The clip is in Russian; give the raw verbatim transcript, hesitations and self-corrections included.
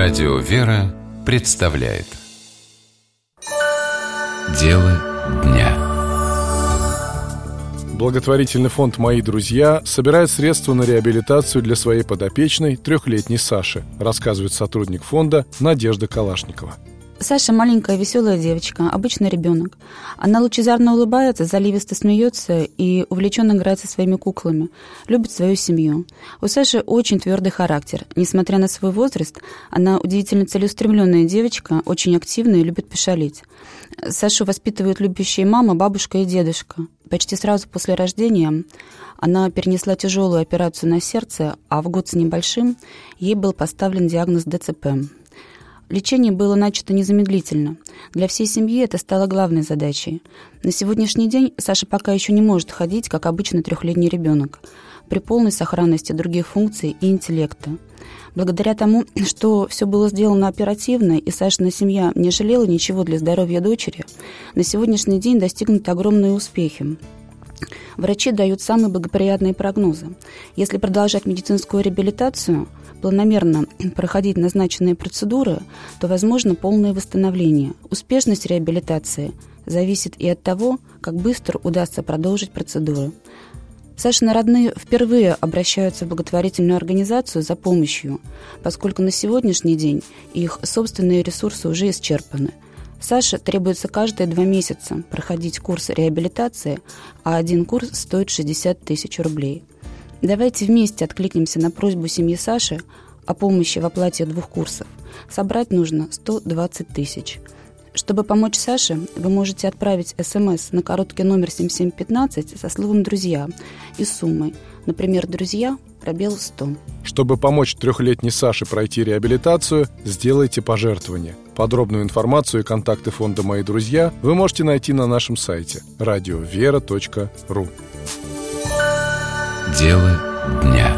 Радио «Вера» представляет Дело дня. Благотворительный фонд «Мои друзья» собирает средства на реабилитацию для своей подопечной, трехлетней Саши, рассказывает сотрудник фонда Надежда Калашникова. Саша маленькая, веселая девочка, обычный ребенок. Она лучезарно улыбается, заливисто смеется и увлеченно играет со своими куклами, любит свою семью. У Саши очень твердый характер. Несмотря на свой возраст, она удивительно целеустремленная девочка, очень активная и любит пошалить. Сашу воспитывают любящие мама, бабушка и дедушка. Почти сразу после рождения она перенесла тяжелую операцию на сердце, а в год с небольшим ей был поставлен диагноз ДЦП. Лечение было начато незамедлительно. Для всей семьи это стало главной задачей. На сегодняшний день Саша пока еще не может ходить, как обычный трехлетний ребенок, при полной сохранности других функций и интеллекта. Благодаря тому, что все было сделано оперативно, и Сашина семья не жалела ничего для здоровья дочери, на сегодняшний день достигнуты огромные успехи. Врачи дают самые благоприятные прогнозы. Если продолжать медицинскую реабилитацию, планомерно проходить назначенные процедуры, то возможно полное восстановление. Успешность реабилитации зависит и от того, как быстро удастся продолжить процедуры. Сашины родные впервые обращаются в благотворительную организацию за помощью, поскольку на сегодняшний день их собственные ресурсы уже исчерпаны. Саше требуется каждые два месяца проходить курс реабилитации, а один курс стоит шестьдесят тысяч рублей. Давайте вместе откликнемся на просьбу семьи Саши о помощи в оплате двух курсов. Собрать нужно сто двадцать тысяч. Чтобы помочь Саше, вы можете отправить смс на короткий номер семь семь пятнадцать со словом «Друзья» и суммой, например, «Друзья», пробел сто. Чтобы помочь трехлетней Саше пройти реабилитацию, сделайте пожертвование. Подробную информацию и контакты фонда «Мои друзья» вы можете найти на нашем сайте радио вера точка ру. Дело дня.